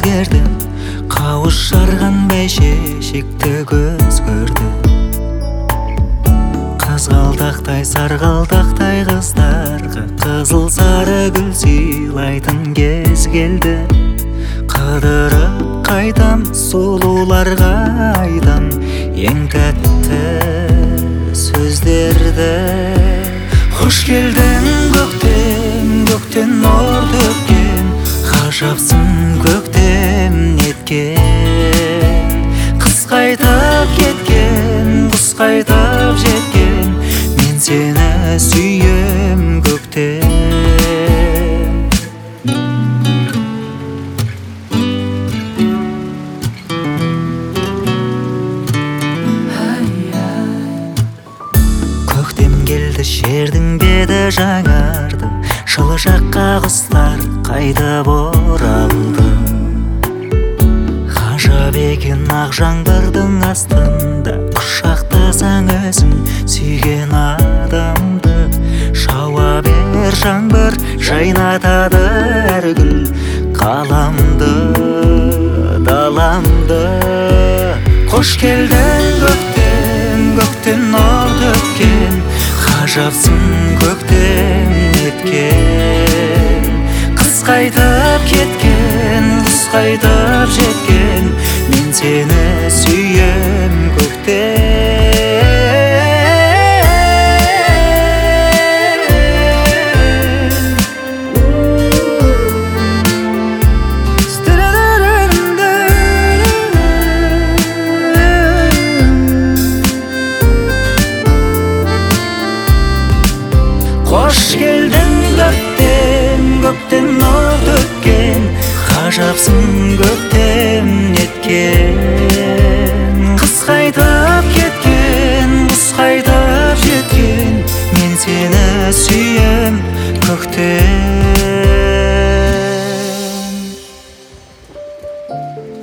өзгердім, қауыш жарған бәйшешекті көз көрді. Қызғалдақтай сарғалдақтай қыздарға қызыл сары гүл сыйлайтын кез келді. Қыдырып қайтам, сұлуларға айтам ең тәтті сөздерді. Қош келдің көктем, көктен нұр төккен, ғажапсың көктем неткен. Қыс қайтып кеткен, құс қайтып жеткен, мен сені сүйем көктем. Келді жердің беті жаңарды, жылы жаққа құстар қайтып оралды. Ғажап екен ақ жаңбырдың астында, құшақтасаң өзің сүйген адамды. Жауа бер жаңбыр, жайнатады әр гүл қаламды, даламды. Қош келдің көктем, көктен нұр төккен, ғажапсың көктем неткен. Қыс қайтып кеткен, құс қайтып жеткен, мен сені сүйем көктем. Қош келдің көктем, көктен нұр төккен, ғажапсың көктем неткен. Қыс қайтып кеткен, құс қайтып жеткен, мен сені сүйем көктем.